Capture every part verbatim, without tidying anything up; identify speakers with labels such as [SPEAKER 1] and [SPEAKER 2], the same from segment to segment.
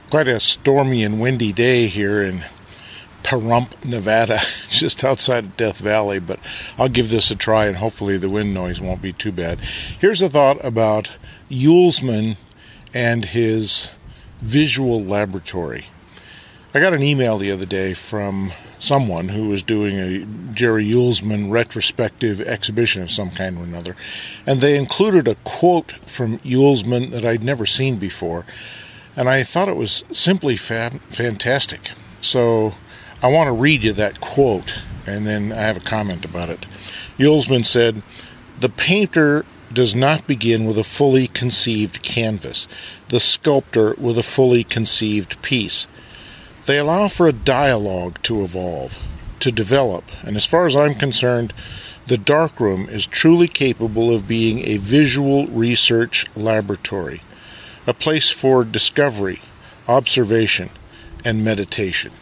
[SPEAKER 1] Quite a stormy and windy day here in Pahrump, Nevada, just outside of Death Valley, but I'll give this a try and hopefully the wind noise won't be too bad. Here's a thought about Ullsman and his visual laboratory. I got an email the other day from someone who was doing a Jerry Ullsman retrospective exhibition of some kind or another, and they included a quote from Ullsman that I'd never seen before, and I thought it was simply fab- fantastic. So I want to read you that quote, and then I have a comment about it. Ullsman said, "The painter does not begin with a fully conceived canvas, the sculptor with a fully conceived piece. They allow for a dialogue to evolve, to develop, and as far as I'm concerned, the darkroom is truly capable of being a visual research laboratory, a place for discovery, observation, and meditation."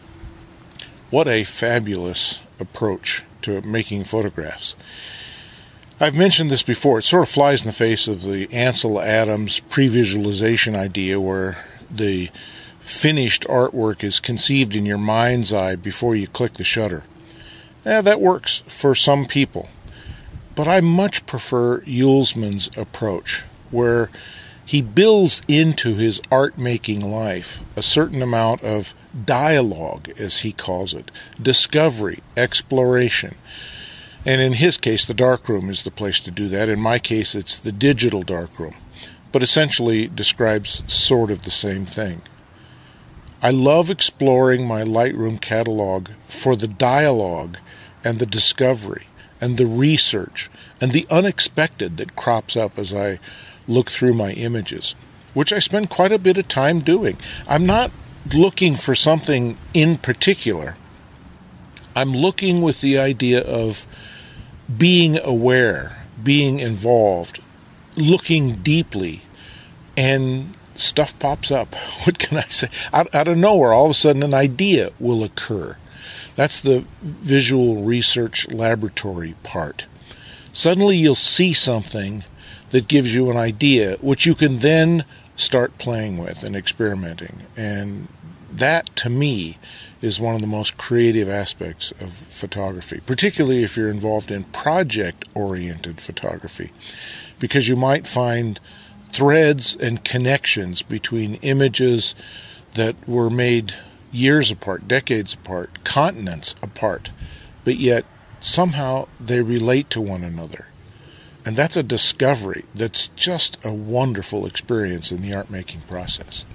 [SPEAKER 1] What a fabulous approach to making photographs. I've mentioned this before. It sort of flies in the face of the Ansel Adams pre-visualization idea where the finished artwork is conceived in your mind's eye before you click the shutter. Yeah, that works for some people. But I much prefer Ullsman's approach, where he builds into his art-making life a certain amount of dialogue, as he calls it, discovery, exploration. And in his case, the darkroom is the place to do that. In my case, it's the digital darkroom, but essentially describes sort of the same thing. I love exploring my Lightroom catalog for the dialogue and the discovery and the research and the unexpected that crops up as I look through my images, which I spend quite a bit of time doing. I'm not looking for something in particular. I'm looking with the idea of being aware, being involved, looking deeply, and stuff pops up. What can I say? Out, out of nowhere, all of a sudden an idea will occur. That's the visual research laboratory part. Suddenly you'll see something that gives you an idea, which you can then start playing with and experimenting. And that, to me, is one of the most creative aspects of photography, particularly if you're involved in project-oriented photography, because you might find threads and connections between images that were made years apart, decades apart, continents apart, but yet somehow they relate to one another. And that's a discovery that's just a wonderful experience in the art-making process.